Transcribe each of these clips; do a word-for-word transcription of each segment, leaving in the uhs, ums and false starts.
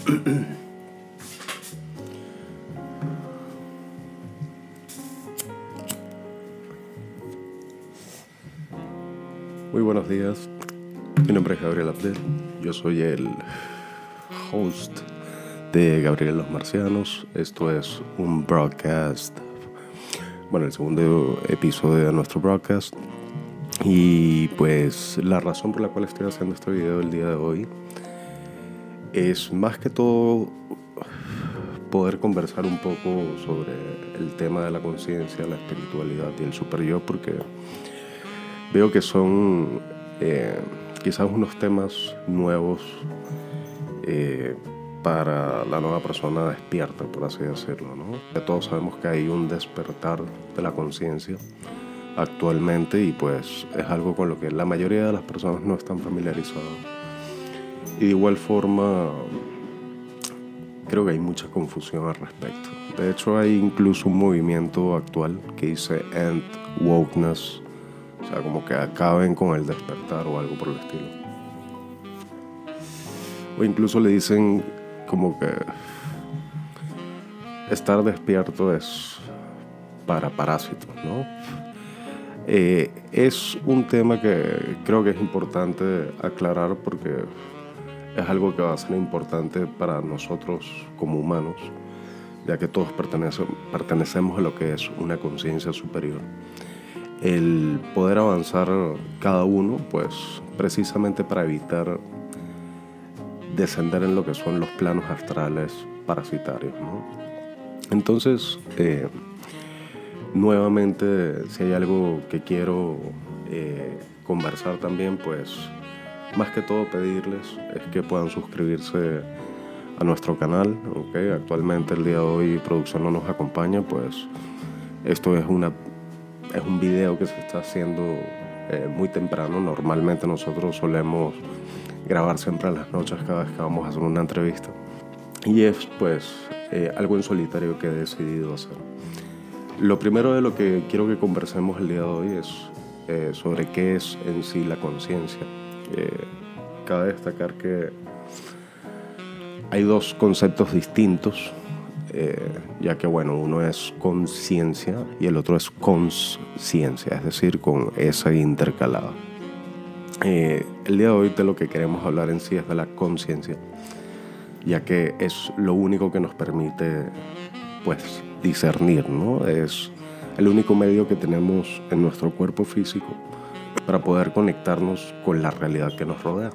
Muy buenos días, mi nombre es Gabriel Abdel, yo soy el host de Gabriel Los Marcianos. Esto es un broadcast, bueno, el segundo episodio de nuestro broadcast. Y pues la razón por la cual estoy haciendo este video el día de hoy es más que todo poder conversar un poco sobre el tema de la conciencia, la espiritualidad y el super yo, porque veo que son eh, quizás unos temas nuevos eh, para la nueva persona despierta, por así decirlo, ¿no? Ya todos sabemos que hay un despertar de la conciencia actualmente y pues es algo con lo que la mayoría de las personas no están familiarizadas. Y de igual forma creo que hay mucha confusión al respecto. De hecho hay incluso un movimiento actual que dice End Wokeness. O sea, como que acaben con el despertar o algo por el estilo. O incluso le dicen como que estar despierto es para parásitos, ¿no? Eh, es un tema que creo que es importante aclarar porque es algo que va a ser importante para nosotros como humanos, ya que todos pertenece, pertenecemos a lo que es una conciencia superior. El poder avanzar cada uno, pues precisamente para evitar descender en lo que son los planos astrales parasitarios, ¿no? Entonces, eh, nuevamente, si hay algo que quiero eh, conversar también, pues más que todo pedirles es que puedan suscribirse a nuestro canal, ¿okay? Actualmente el día de hoy producción no nos acompaña, pues esto es una Es un video que se está haciendo eh, muy temprano. Normalmente nosotros solemos grabar siempre en las noches cada vez que vamos a hacer una entrevista. Y es pues eh, algo en solitario que he decidido hacer. Lo primero de lo que quiero que conversemos el día de hoy es eh, sobre qué es en sí la conciencia. Eh, cabe destacar que hay dos conceptos distintos. Eh, ya que bueno, uno es conciencia y el otro es consciencia, es decir, con esa intercalada. Eh, el día de hoy de lo que queremos hablar en sí es de la conciencia, ya que es lo único que nos permite pues discernir, ¿no? Es el único medio que tenemos en nuestro cuerpo físico para poder conectarnos con la realidad que nos rodea.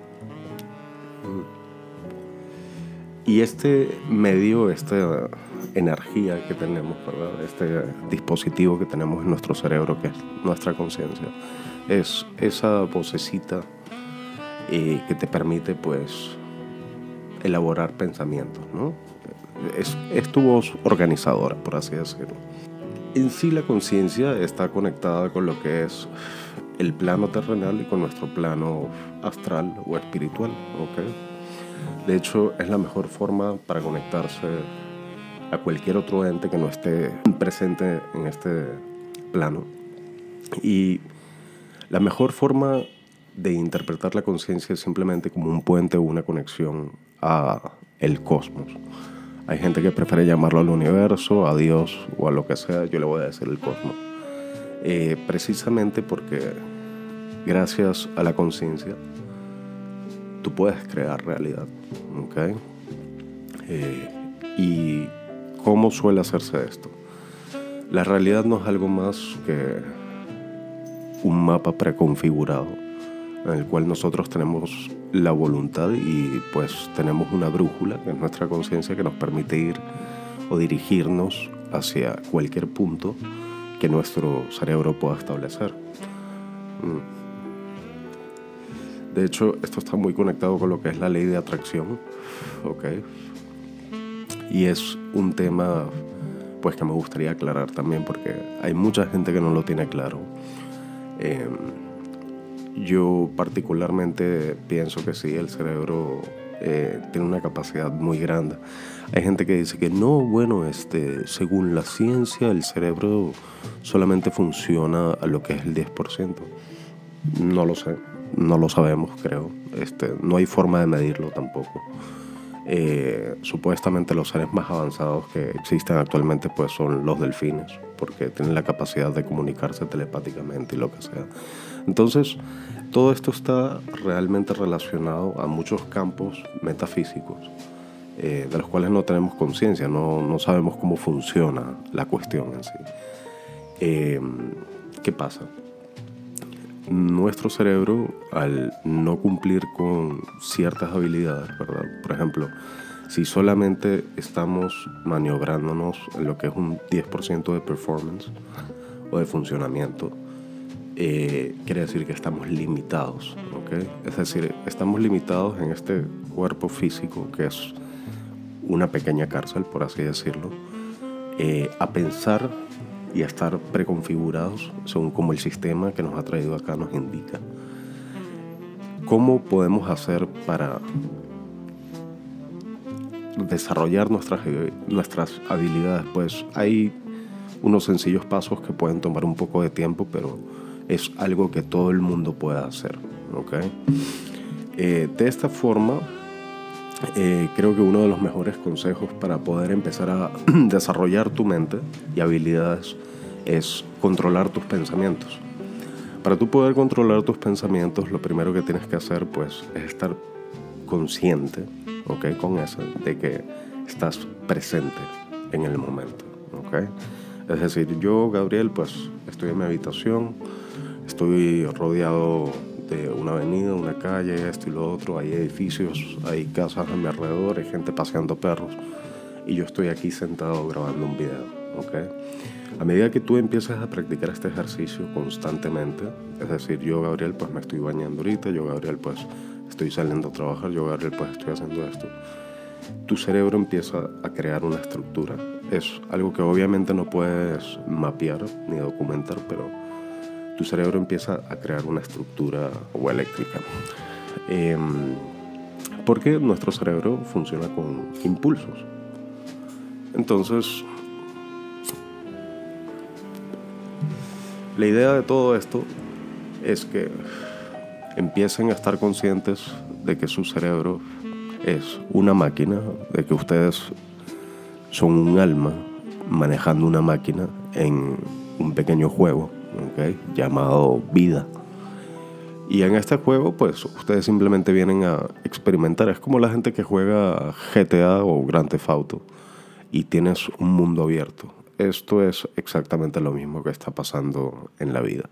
Y este medio, esta energía que tenemos, ¿verdad? Este dispositivo que tenemos en nuestro cerebro, que es nuestra conciencia, es esa vocecita eh, que te permite, pues, elaborar pensamientos, ¿no? Es, es tu voz organizadora, por así decirlo. En sí, la conciencia está conectada con lo que es el plano terrenal y con nuestro plano astral o espiritual, ¿ok? De hecho, es la mejor forma para conectarse a cualquier otro ente que no esté presente en este plano. Y la mejor forma de interpretar la conciencia es simplemente como un puente o una conexión a el cosmos. Hay gente que prefiere llamarlo al universo, a Dios o a lo que sea. Yo le voy a decir el cosmos. Eh, precisamente porque gracias a la conciencia tú puedes crear realidad, ¿ok? Eh, y ¿cómo suele hacerse esto? La realidad no es algo más que un mapa preconfigurado en el cual nosotros tenemos la voluntad y pues tenemos una brújula, que es nuestra conciencia, que nos permite ir o dirigirnos hacia cualquier punto que nuestro cerebro pueda establecer. Mm. De hecho, esto está muy conectado con lo que es la ley de atracción, ¿ok? Y es un tema pues que me gustaría aclarar también porque hay mucha gente que no lo tiene claro. Eh, yo particularmente pienso que sí, el cerebro eh, tiene una capacidad muy grande. Hay gente que dice que no, bueno, este, según la ciencia el cerebro solamente funciona a lo que es el diez por ciento. No lo sé. No lo sabemos, creo. Este, no hay forma de medirlo tampoco. Eh, supuestamente los seres más avanzados que existen actualmente pues son los delfines, porque tienen la capacidad de comunicarse telepáticamente y lo que sea. Entonces, todo esto está realmente relacionado a muchos campos metafísicos, eh, de los cuales no tenemos conciencia, no, no sabemos cómo funciona la cuestión en sí. Eh, ¿Qué pasa? Nuestro cerebro, al no cumplir con ciertas habilidades, ¿verdad? Por ejemplo, si solamente estamos maniobrándonos en lo que es un diez por ciento de performance o de funcionamiento, eh, quiere decir que estamos limitados, ¿ok? Es decir, estamos limitados en este cuerpo físico que es una pequeña cárcel, por así decirlo, eh, a pensar y a estar preconfigurados según como el sistema que nos ha traído acá nos indica. ¿Cómo podemos hacer para desarrollar nuestras, nuestras habilidades? Pues hay unos sencillos pasos que pueden tomar un poco de tiempo, pero es algo que todo el mundo puede hacer, ¿ok? Eh, de esta forma, eh, creo que uno de los mejores consejos para poder empezar a desarrollar tu mente y habilidades es controlar tus pensamientos. Para tú poder controlar tus pensamientos, lo primero que tienes que hacer pues es estar consciente, ¿ok? Con eso, de que estás presente en el momento, ¿ok? Es decir, yo, Gabriel, pues estoy en mi habitación, estoy rodeado de una avenida, una calle, esto y lo otro, hay edificios, hay casas a mi alrededor, hay gente paseando perros y yo estoy aquí sentado grabando un video, ¿ok? A medida que tú empiezas a practicar este ejercicio constantemente, es decir, yo, Gabriel, pues me estoy bañando ahorita, yo, Gabriel, pues estoy saliendo a trabajar, yo, Gabriel, pues estoy haciendo esto, tu cerebro empieza a crear una estructura. Es algo que obviamente no puedes mapear ni documentar, pero tu cerebro empieza a crear una estructura o eléctrica. Eh, porque nuestro cerebro funciona con impulsos. Entonces, la idea de todo esto es que empiecen a estar conscientes de que su cerebro es una máquina, de que ustedes son un alma manejando una máquina en un pequeño juego, ¿okay? Llamado vida. Y en este juego, pues, ustedes simplemente vienen a experimentar. Es como la gente que juega G T A o Grand Theft Auto y tienes un mundo abierto. Esto es exactamente lo mismo que está pasando en la vida.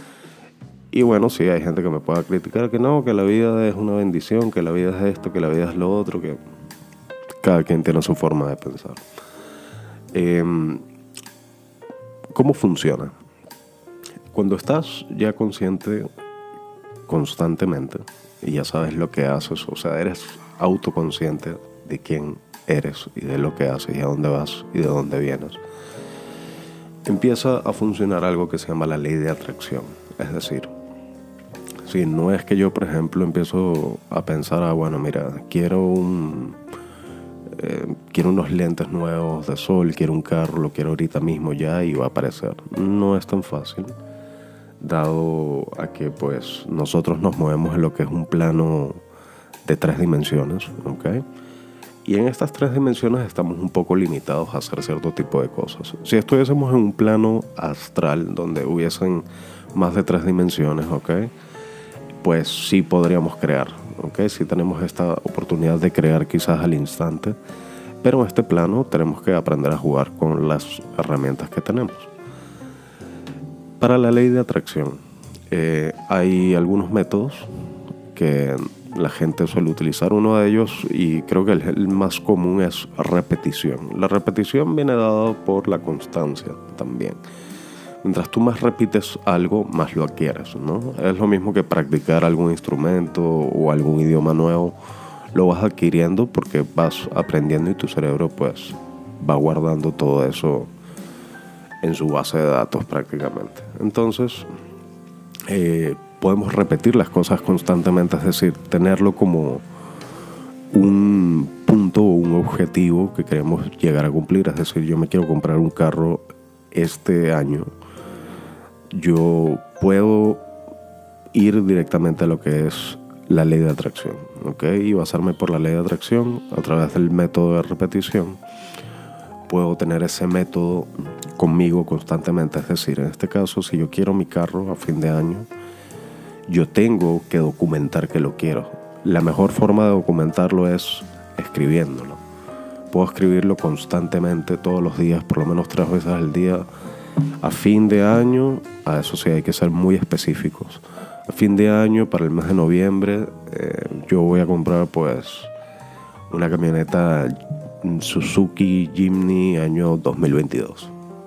Y bueno, sí, hay gente que me pueda criticar que no, que la vida es una bendición, que la vida es esto, que la vida es lo otro, que cada quien tiene su forma de pensar. Eh, ¿Cómo funciona? Cuando estás ya consciente constantemente y ya sabes lo que haces, o sea, eres autoconsciente de quién eres y de lo que haces y a dónde vas y de dónde vienes, empieza a funcionar algo que se llama la ley de atracción. Es decir, si no es que yo, por ejemplo, empiezo a pensar, ah, bueno, mira, quiero un eh, quiero unos lentes nuevos de sol, quiero un carro, lo quiero ahorita mismo ya y va a aparecer. No es tan fácil, dado a que pues nosotros nos movemos en lo que es un plano de tres dimensiones, ¿ok? Y en estas tres dimensiones estamos un poco limitados a hacer cierto tipo de cosas. Si estuviésemos en un plano astral donde hubiesen más de tres dimensiones, ¿ok? Pues sí podríamos crear, ¿ok? Sí tenemos esta oportunidad de crear quizás al instante, pero en este plano tenemos que aprender a jugar con las herramientas que tenemos. Para la ley de atracción, eh, hay algunos métodos que la gente suele utilizar. Uno de ellos, y creo que el, el más común, es repetición. La repetición viene dada por la constancia también. Mientras tú más repites algo, más lo adquieres, ¿no? Es lo mismo que practicar algún instrumento o algún idioma nuevo. Lo vas adquiriendo porque vas aprendiendo y tu cerebro pues va guardando todo eso en su base de datos prácticamente. Entonces, eh, podemos repetir las cosas constantemente, es decir, tenerlo como un punto o un objetivo que queremos llegar a cumplir. Es decir, yo me quiero comprar un carro este año. Yo puedo ir directamente a lo que es la ley de atracción, ¿ok? Y basarme por la ley de atracción a través del método de repetición. Puedo tener ese método conmigo constantemente. Es decir, en este caso, si yo quiero mi carro a fin de año, yo tengo que documentar que lo quiero. La mejor forma de documentarlo es escribiéndolo. Puedo escribirlo constantemente, todos los días, por lo menos tres veces al día. A fin de año, a eso sí hay que ser muy específicos. A fin de año, para el mes de noviembre, eh, yo voy a comprar pues una camioneta Suzuki Jimny año dos mil veintidós.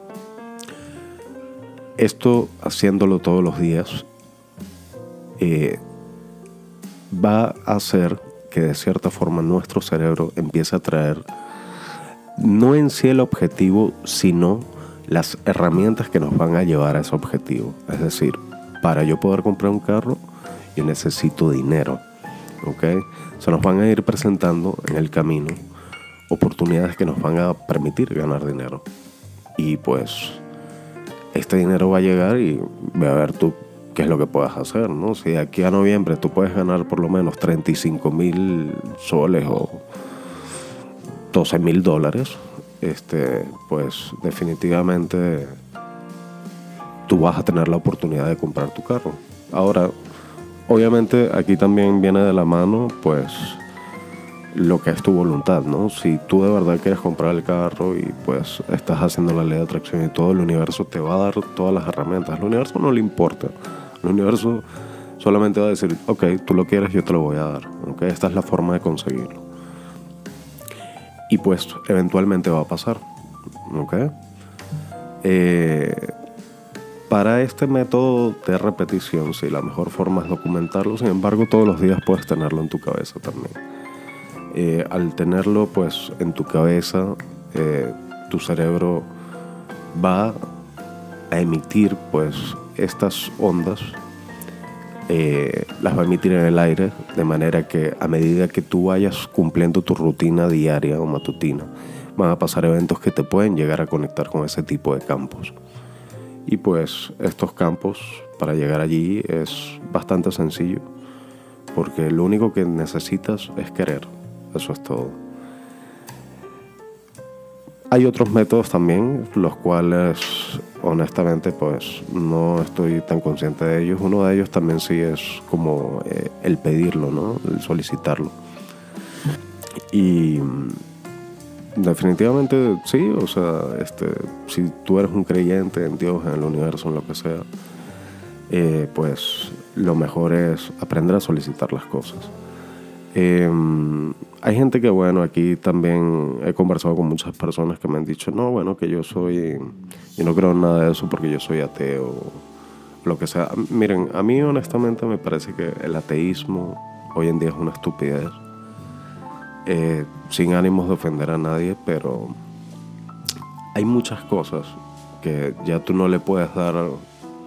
Esto, haciéndolo todos los días, eh, va a hacer que de cierta forma nuestro cerebro empiece a traer no en sí el objetivo, sino las herramientas que nos van a llevar a ese objetivo. Es decir, para yo poder comprar un carro, yo necesito dinero, ¿ok? Se nos van a ir presentando en el camino oportunidades que nos van a permitir ganar dinero. Y pues este dinero va a llegar y ve a ver tú qué es lo que puedas hacer, ¿no? Si de aquí a noviembre tú puedes ganar por lo menos treinta y cinco mil soles o doce mil dólares, este, pues definitivamente tú vas a tener la oportunidad de comprar tu carro. Ahora, obviamente aquí también viene de la mano pues lo que es tu voluntad, ¿no? Si tú de verdad quieres comprar el carro y pues estás haciendo la ley de atracción y todo, el universo te va a dar todas las herramientas. Al universo no le importa. El universo solamente va a decir, ok, tú lo quieres, yo te lo voy a dar. ¿Okay? Esta es la forma de conseguirlo. Y pues eventualmente va a pasar. ¿Ok? Eh, para este método de repetición, sí, la mejor forma es documentarlo. Sin embargo, todos los días puedes tenerlo en tu cabeza también. Eh, al tenerlo pues en tu cabeza, eh, tu cerebro va a emitir pues estas ondas, eh, las va a emitir en el aire, de manera que a medida que tú vayas cumpliendo tu rutina diaria o matutina, van a pasar eventos que te pueden llegar a conectar con ese tipo de campos. Y pues estos campos, para llegar allí, es bastante sencillo, porque lo único que necesitas es querer. Eso es todo. Hay otros métodos también, los cuales honestamente pues no estoy tan consciente de ellos. Uno de ellos también sí es como eh, el pedirlo, ¿no? El solicitarlo. Y definitivamente sí, o sea, este, si tú eres un creyente en Dios, en el universo, en lo que sea, eh, pues lo mejor es aprender a solicitar las cosas. Eh, hay gente que, bueno, aquí también he conversado con muchas personas que me han dicho, no, bueno, que yo soy, yo no creo en nada de eso porque yo soy ateo, lo que sea. Miren, a mí honestamente me parece que el ateísmo hoy en día es una estupidez, eh, sin ánimos de ofender a nadie, pero hay muchas cosas que ya tú no le puedes dar, o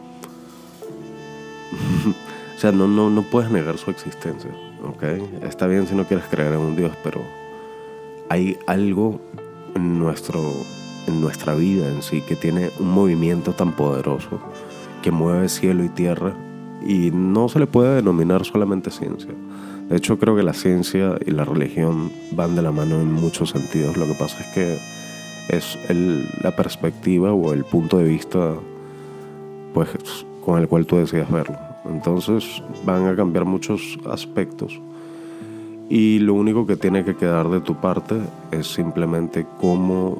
sea, no, no, no puedes negar su existencia. Okay. Está bien si no quieres creer en un Dios, pero hay algo en, nuestro, en nuestra vida en sí que tiene un movimiento tan poderoso que mueve cielo y tierra y no se le puede denominar solamente ciencia. De hecho, creo que la ciencia y la religión van de la mano en muchos sentidos. Lo que pasa es que es el, la perspectiva o el punto de vista pues, con el cual tú decidas verlo. Entonces van a cambiar muchos aspectos y lo único que tiene que quedar de tu parte es simplemente cómo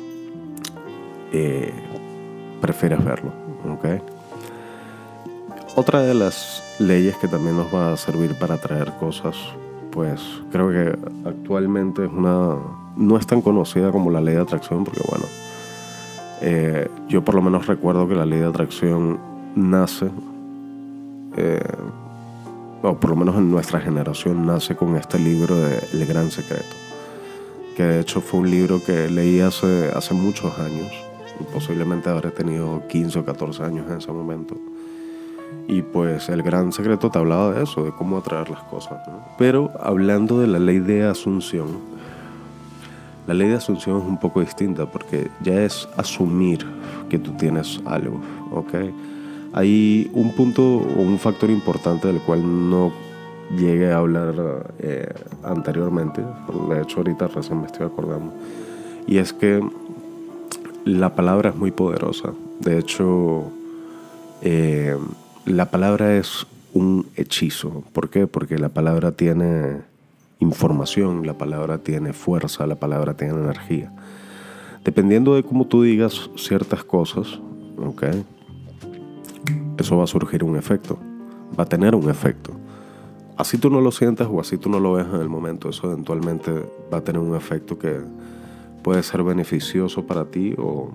eh, prefieres verlo, ¿okay? Otra de las leyes que también nos va a servir para atraer cosas, pues creo que actualmente es una, no es tan conocida como la ley de atracción, porque bueno, eh, yo por lo menos recuerdo que la ley de atracción nace Eh, o por lo menos en nuestra generación nace con este libro de El Gran Secreto, que de hecho fue un libro que leí hace, hace muchos años, posiblemente habré tenido quince o catorce años en ese momento, y pues El Gran Secreto te hablaba de eso, de cómo atraer las cosas, ¿no? Pero hablando de la ley de asunción, la ley de asunción es un poco distinta porque ya es asumir que tú tienes algo, ¿ok? Hay un punto o un factor importante del cual no llegué a hablar eh, anteriormente, de hecho ahorita recién me estoy acordando, y es que la palabra es muy poderosa. De hecho, eh, la palabra es un hechizo. ¿Por qué? Porque la palabra tiene información, la palabra tiene fuerza, la palabra tiene energía. Dependiendo de cómo tú digas ciertas cosas, ¿ok?, eso va a surgir un efecto, va a tener un efecto. Así tú no lo sientas o así tú no lo ves en el momento, eso eventualmente va a tener un efecto que puede ser beneficioso para ti o,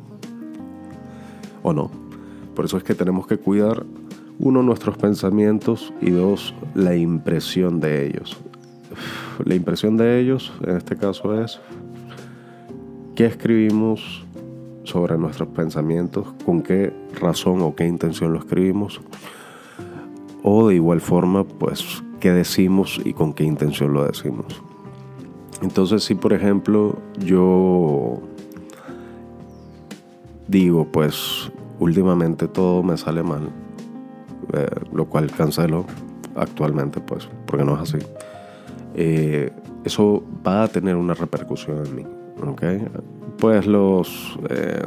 o no. Por eso es que tenemos que cuidar, uno, nuestros pensamientos, y dos, la impresión de ellos. La impresión de ellos, en este caso, es qué escribimos sobre nuestros pensamientos, con qué razón o qué intención lo escribimos, o de igual forma, pues, qué decimos y con qué intención lo decimos. Entonces, si por ejemplo yo digo, pues, últimamente todo me sale mal, eh, lo cual cancelo actualmente, pues, porque no es así, eh, eso va a tener una repercusión en mí, ¿ok? Pues los... Eh,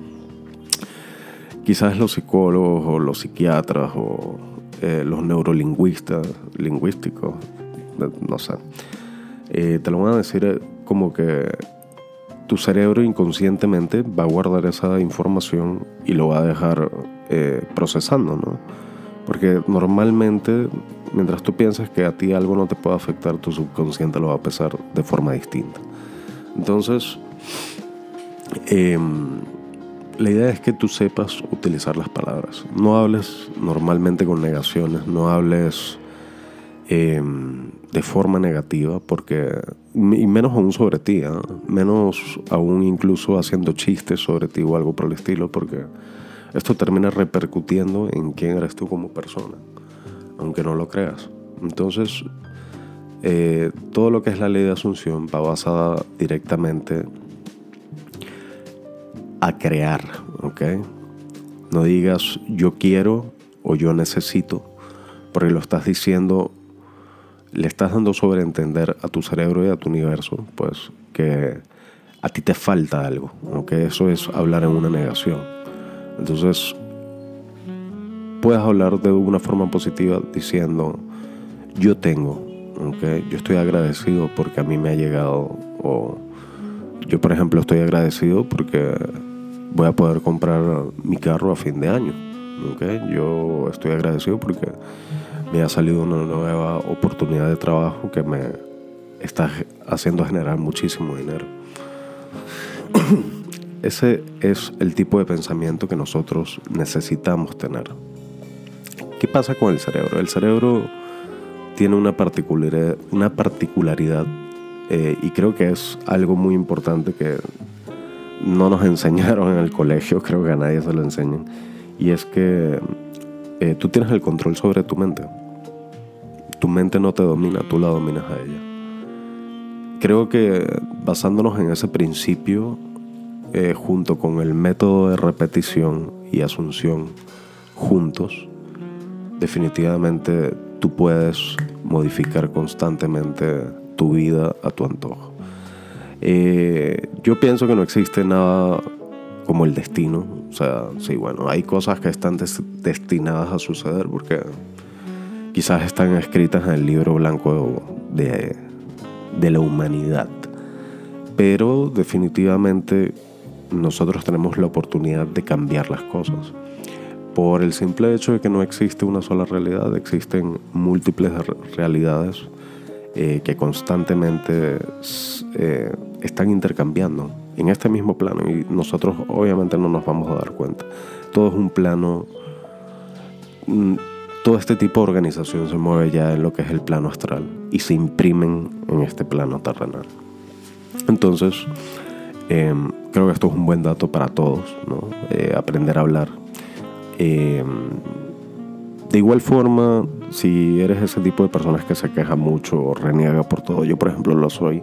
quizás los psicólogos o los psiquiatras o eh, los neurolingüistas, lingüísticos, no sé, eh, te lo van a decir como que tu cerebro inconscientemente va a guardar esa información y lo va a dejar eh, procesando, ¿no? Porque normalmente, mientras tú piensas que a ti algo no te puede afectar, tu subconsciente lo va a pensar de forma distinta. Entonces, eh, la idea es que tú sepas utilizar las palabras. No hables normalmente con negaciones, no hables eh, de forma negativa, porque, y menos aún sobre ti, ¿eh? Menos aún incluso haciendo chistes sobre ti o algo por el estilo, porque esto termina repercutiendo en quién eres tú como persona, aunque no lo creas. Entonces, eh, todo lo que es la ley de asunción va basada directamente a crear, ¿ok? No digas yo quiero o yo necesito, porque lo estás diciendo, le estás dando sobreentender a tu cerebro y a tu universo, pues, que a ti te falta algo, ¿ok? Eso es hablar en una negación. Entonces, puedes hablar de una forma positiva diciendo yo tengo, ¿ok? Yo estoy agradecido porque a mí me ha llegado, o yo, por ejemplo, estoy agradecido porque voy a poder comprar mi carro a fin de año, ¿ok? Yo estoy agradecido porque me ha salido una nueva oportunidad de trabajo que me está haciendo generar muchísimo dinero. Ese es el tipo de pensamiento que nosotros necesitamos tener. ¿Qué pasa con el cerebro? El cerebro tiene una particularidad, una particularidad eh, y creo que es algo muy importante que no nos enseñaron en el colegio, creo que a nadie se lo enseñan, y es que eh, tú tienes el control sobre tu mente. Tu mente no te domina, tú la dominas a ella. Creo que basándonos en ese principio, eh, junto con el método de repetición y asunción juntos, definitivamente tú puedes modificar constantemente tu vida a tu antojo. Eh, yo pienso que no existe nada como el destino. O sea, sí, bueno, hay cosas que están des- destinadas a suceder porque quizás están escritas en el libro blanco de, de la humanidad. Pero definitivamente nosotros tenemos la oportunidad de cambiar las cosas. Por el simple hecho de que no existe una sola realidad, existen múltiples realidades eh, que constantemente eh, están intercambiando en este mismo plano, y nosotros obviamente no nos vamos a dar cuenta. Todo es un plano, todo este tipo de organización se mueve ya en lo que es el plano astral y se imprimen en este plano terrenal. Entonces, eh, creo que esto es un buen dato para todos, ¿no? Eh, aprender a hablar. Eh, de igual forma, si eres ese tipo de personas que se queja mucho o reniega por todo, yo por ejemplo lo soy,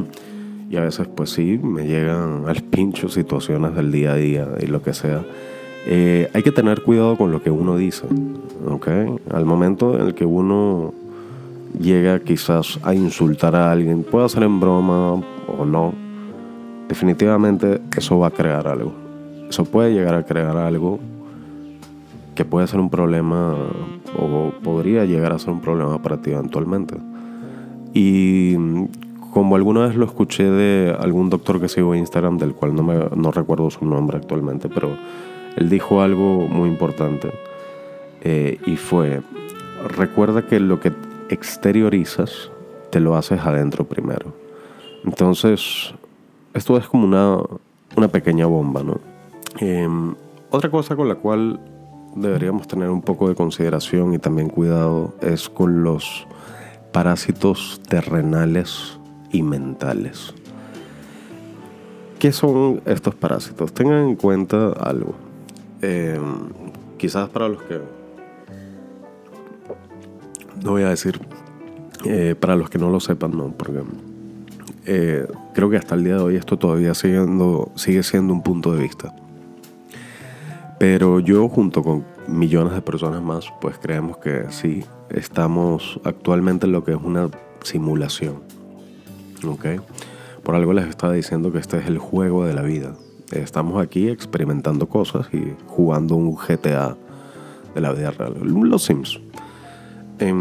y a veces pues sí, me llegan al pincho situaciones del día a día y lo que sea, Eh, hay que tener cuidado con lo que uno dice, ¿ok? Al momento en el que uno llega quizás a insultar a alguien, puede ser en broma o no, definitivamente eso va a crear algo. Eso puede llegar a crear algo que puede ser un problema o podría llegar a ser un problema para ti eventualmente. Y como alguna vez lo escuché de algún doctor que sigo en Instagram, del cual no, me, no recuerdo su nombre actualmente, pero él dijo algo muy importante, eh, y fue: recuerda que lo que exteriorizas te lo haces adentro primero. Entonces, esto es como una, una pequeña bomba, ¿no? Eh, otra cosa con la cual deberíamos tener un poco de consideración y también cuidado es con los parásitos terrenales y mentales. ¿Qué son estos parásitos? Tengan en cuenta algo. Eh, quizás para los que... No voy a decir eh, para los que no lo sepan, no, porque eh, creo que hasta el día de hoy esto todavía siendo, sigue siendo un punto de vista. Pero yo, junto con millones de personas más, pues creemos que sí, estamos actualmente en lo que es una simulación. ¿Ok? Por algo les estaba diciendo que este es el juego de la vida. Estamos aquí experimentando cosas y jugando un G T A de la vida real, los Sims. Eh,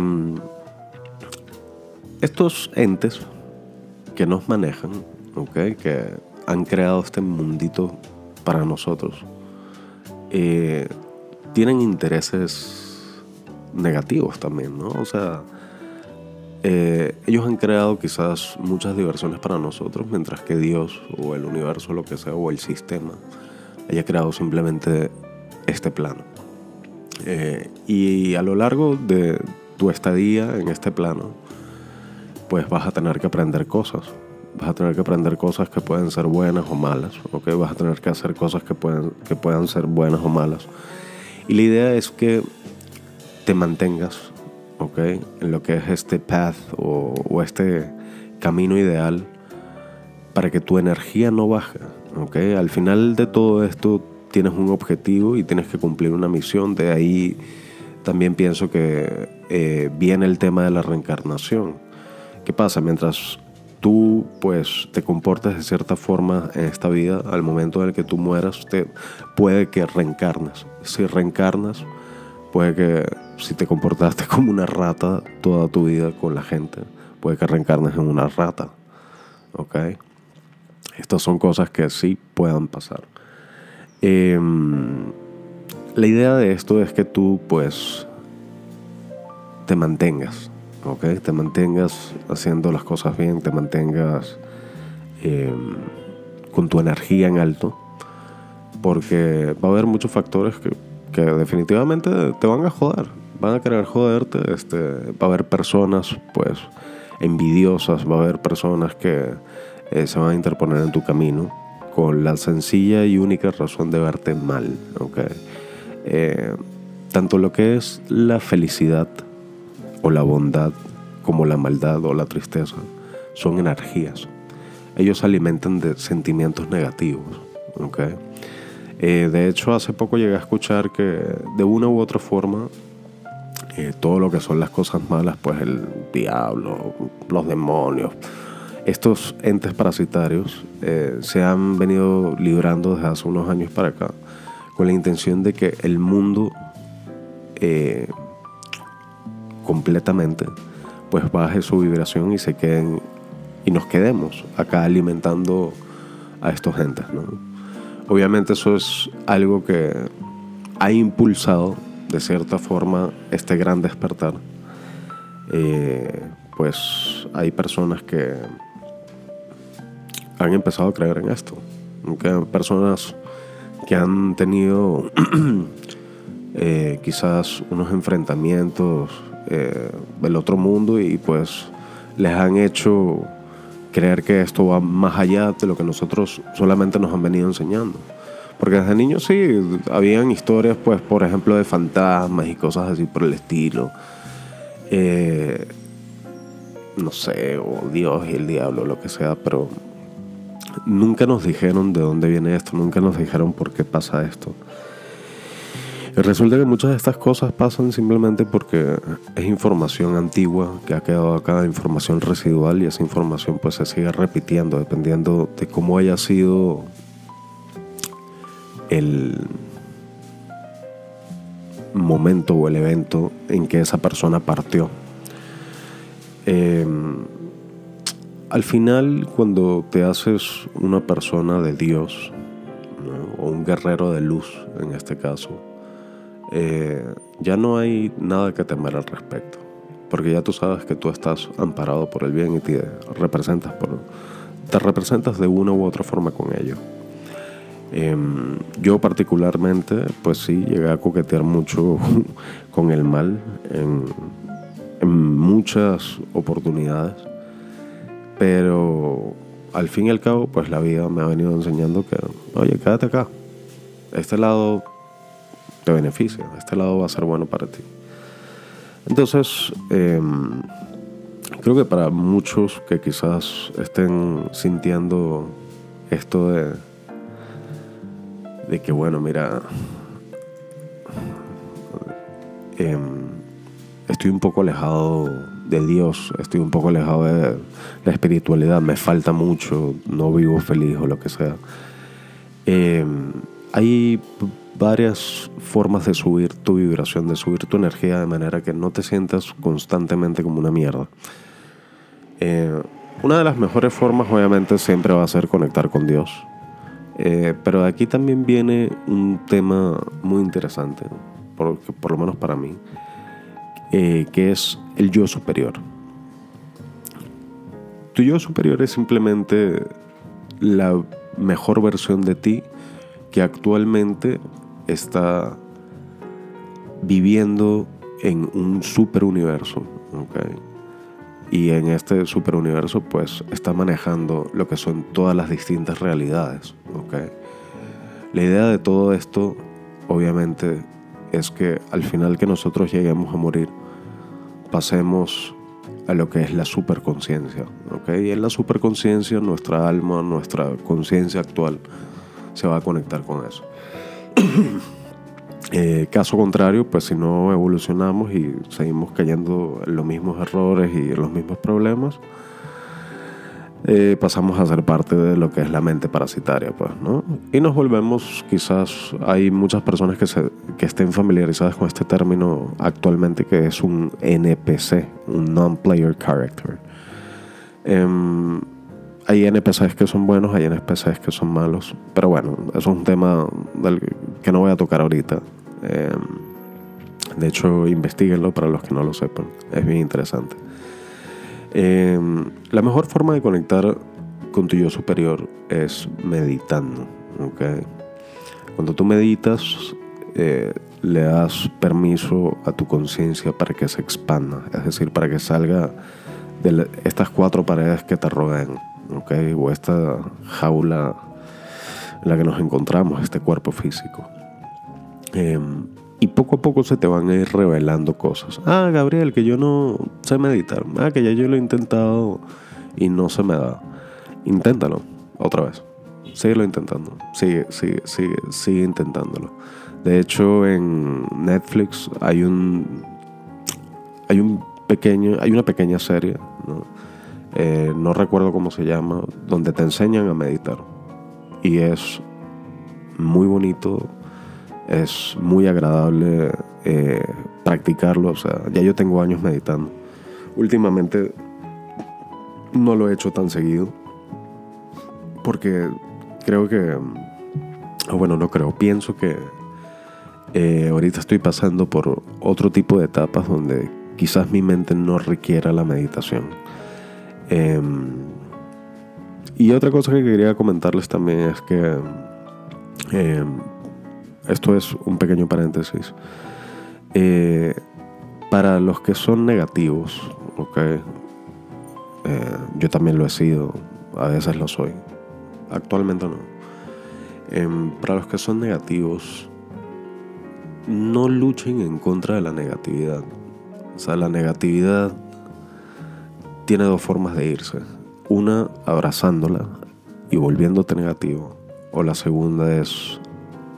estos entes que nos manejan, ¿okay? Que han creado este mundito para nosotros, eh, tienen intereses negativos también, ¿no? O sea, eh, ellos han creado quizás muchas diversiones para nosotros, mientras que Dios o el universo, lo que sea, o el sistema, haya creado simplemente este plano. Eh, y a lo largo de tu estadía en este plano, pues vas a tener que aprender cosas. Vas a tener que aprender cosas que pueden ser buenas o malas, ¿ok? Vas a tener que hacer cosas que pueden, que puedan ser buenas o malas. Y la idea es que te mantengas, ¿ok? En lo que es este path o, o este camino ideal para que tu energía no baje, ¿ok? Al final de todo esto tienes un objetivo y tienes que cumplir una misión. De ahí también pienso que eh, viene el tema de la reencarnación. ¿Qué pasa? Mientras tú pues te comportes de cierta forma en esta vida, al momento en el que tú mueras, te, puede que reencarnes. Si reencarnas, puede que si te comportaste como una rata toda tu vida con la gente, puede que reencarnes en una rata, ¿ok? Estas son cosas que sí puedan pasar. Eh, la idea de esto es que tú pues te mantengas, ¿ok? Te mantengas haciendo las cosas bien, te mantengas eh, con tu energía en alto, porque va a haber muchos factores que, que definitivamente te van a joder, van a querer joderte. Este, va a haber personas pues envidiosas, va a haber personas que eh, se van a interponer en tu camino con la sencilla y única razón de verte mal, ¿ok? Eh, tanto lo que es la felicidad o la bondad como la maldad o la tristeza son energías. Ellos se alimentan de sentimientos negativos, ¿ok? Eh, de hecho, hace poco llegué a escuchar que de una u otra forma eh, todo lo que son las cosas malas, pues el diablo, los demonios, estos entes parasitarios eh, se han venido librando desde hace unos años para acá con la intención de que el mundo eh, completamente pues baje su vibración y se queden y nos quedemos acá alimentando a estos entes, ¿no? Obviamente eso es algo que ha impulsado de cierta forma este gran despertar. Eh, pues hay personas que han empezado a creer en esto, que hay personas que han tenido eh, quizás unos enfrentamientos eh, del otro mundo y pues les han hecho creer que esto va más allá de lo que nosotros solamente nos han venido enseñando. Porque desde niños sí, habían historias, pues, por ejemplo, de fantasmas y cosas así por el estilo. Eh, no sé, o Dios y el diablo, lo que sea, pero nunca nos dijeron de dónde viene esto, nunca nos dijeron por qué pasa esto. Resulta que muchas de estas cosas pasan simplemente porque es información antigua que ha quedado acá, información residual, y esa información pues se sigue repitiendo dependiendo de cómo haya sido el momento o el evento en que esa persona partió. Eh, al final, cuando te haces una persona de Dios, ¿no?, o un guerrero de luz en este caso, eh, ya no hay nada que temer al respecto, porque ya tú sabes que tú estás amparado por el bien y te representas, por, te representas de una u otra forma con ello. Eh, yo particularmente, pues sí, llegué a coquetear mucho con el mal en, en muchas oportunidades, pero al fin y al cabo, pues la vida me ha venido enseñando que, oye, quédate acá, este lado te beneficia, este lado va a ser bueno para ti. Entonces, eh, creo que para muchos que quizás estén sintiendo esto de de que, bueno, mira, eh, estoy un poco alejado de Dios, estoy un poco alejado de la espiritualidad, me falta mucho, no vivo feliz o lo que sea. Eh, hay varias formas de subir tu vibración, de subir tu energía de manera que no te sientas constantemente como una mierda. Eh, una de las mejores formas, obviamente, siempre va a ser conectar con Dios. Eh, pero aquí también viene un tema muy interesante, por, por lo menos para mí, eh, que es el yo superior. Tu yo superior es simplemente la mejor versión de ti que actualmente está viviendo en un superuniverso, ¿okay? Y en este superuniverso pues está manejando lo que son todas las distintas realidades, ¿okay? La idea de todo esto obviamente es que al final que nosotros lleguemos a morir pasemos a lo que es la superconciencia, ¿okay? Y en la superconciencia nuestra alma, nuestra conciencia actual se va a conectar con eso. Eh, caso contrario, pues si no evolucionamos y seguimos cayendo en los mismos errores y en los mismos problemas, eh, pasamos a ser parte de lo que es la mente parasitaria, pues, ¿no? Y nos volvemos, quizás hay muchas personas que, se, que estén familiarizadas con este término actualmente, que es un N P C, un Non-Player Character. Eh, Hay N P Cs que son buenos, hay N P Cs que son malos. Pero bueno, eso es un tema del que no voy a tocar ahorita. Eh, de hecho, investiguenlo para los que no lo sepan. Es bien interesante. Eh, la mejor forma de conectar con tu yo superior es meditando, ¿okay? Cuando tú meditas, eh, le das permiso a tu conciencia para que se expanda. Es decir, para que salga de la, estas cuatro paredes que te rodean, ¿okay? O esta jaula en la que nos encontramos, este cuerpo físico. Eh, y poco a poco se te van a ir revelando cosas. Ah, Gabriel, que yo no sé meditar. Ah, que ya yo lo he intentado y no se me da. Inténtalo otra vez. Síguelo intentando. Sigue, sigue, sigue, sigue intentándolo. De hecho, en Netflix hay un hay un pequeño, hay una pequeña serie, ¿no? Eh, no recuerdo cómo se llama, donde te enseñan a meditar. Y es muy bonito, es muy agradable eh, practicarlo. O sea, ya yo tengo años meditando. Últimamente no lo he hecho tan seguido porque creo que, bueno, no creo, pienso que eh, ahorita estoy pasando por otro tipo de etapas donde quizás mi mente no requiera la meditación. Eh, y otra cosa que quería comentarles también es que eh, esto es un pequeño paréntesis. Eh, para los que son negativos, ¿okay? Eh, yo también lo he sido, a veces lo soy, actualmente no. Eh, para los que son negativos, no luchen en contra de la negatividad. O sea, la negatividad tiene dos formas de irse. Una, abrazándola y volviéndote negativo. O la segunda es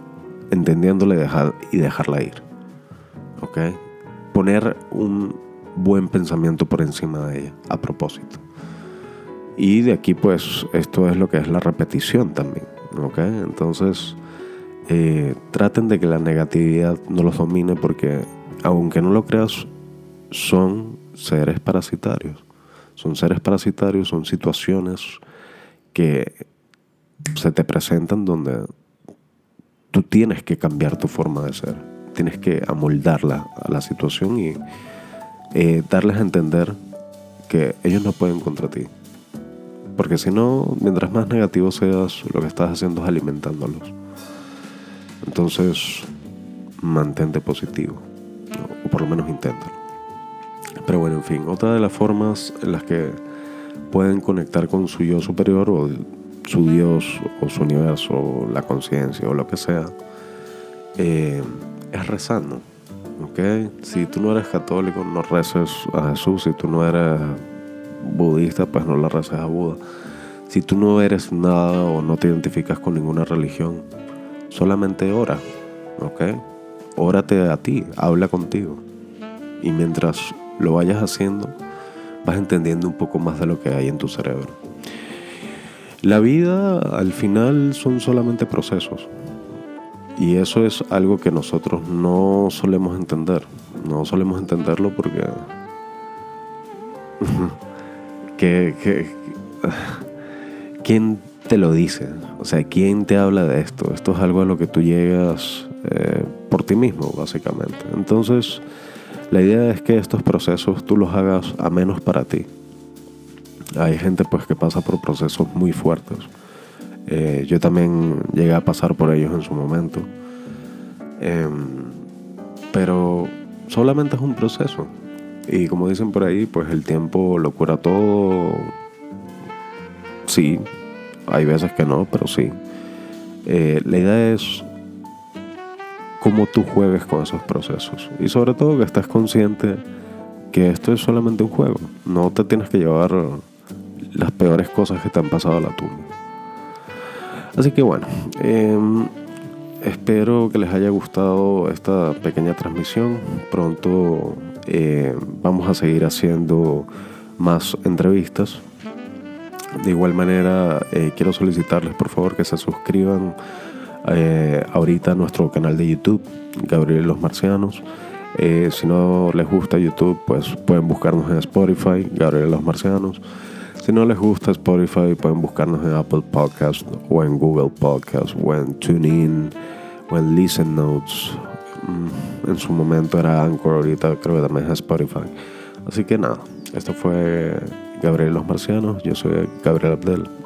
entendiéndola y, dejar, y dejarla ir. ¿Ok? Poner un buen pensamiento por encima de ella, a propósito. Y de aquí pues esto es lo que es la repetición también. ¿Ok? Entonces eh, traten de que la negatividad no los domine, porque aunque no lo creas, son seres parasitarios. Son seres parasitarios, son situaciones que se te presentan donde tú tienes que cambiar tu forma de ser. Tienes que amoldarla a la situación y eh, darles a entender que ellos no pueden contra ti. Porque si no, mientras más negativo seas, lo que estás haciendo es alimentándolos. Entonces, mantente positivo, ¿no? O por lo menos inténtalo. Pero bueno, en fin, otra de las formas en las que pueden conectar con su yo superior o su Dios o su universo o la conciencia o lo que sea, eh, es rezando. ¿Okay? Si tú no eres católico, no reces a Jesús. Si tú no eres budista, pues no le reces a Buda. Si tú no eres nada o no te identificas con ninguna religión, solamente ora. ¿Okay? Órate a ti, habla contigo. Y mientras lo vayas haciendo, vas entendiendo un poco más de lo que hay en tu cerebro. La vida al final son solamente procesos. Y eso es algo que nosotros no solemos entender. No solemos entenderlo porque... que, que... ¿Quién te lo dice? O sea, ¿quién te habla de esto? Esto es algo a lo que tú llegas eh, por ti mismo, básicamente. Entonces, la idea es que estos procesos tú los hagas a menos para ti. Hay gente pues que pasa por procesos muy fuertes. Eh, yo también llegué a pasar por ellos en su momento. Eh, pero solamente es un proceso. Y como dicen por ahí, pues el tiempo lo cura todo. Sí, hay veces que no, pero sí. Eh, la idea es cómo tú juegues con esos procesos. Y sobre todo que estés consciente que esto es solamente un juego. No te tienes que llevar las peores cosas que te han pasado a la tumba. Así que bueno, eh, espero que les haya gustado esta pequeña transmisión. Pronto eh, vamos a seguir haciendo más entrevistas. De igual manera, eh, quiero solicitarles por favor que se suscriban eh, ahorita a nuestro canal de YouTube, Gabriel y los Marcianos. Eh, si no les gusta YouTube, pues pueden buscarnos en Spotify, Gabriel y los Marcianos. Si no les gusta Spotify, pueden buscarnos en Apple Podcast o en Google Podcast o en TuneIn o en Listen Notes. En su momento era Anchor, ahorita creo que también es Spotify. Así que nada, esto fue Gabriel y los Marcianos. Yo soy Gabriel Abdel.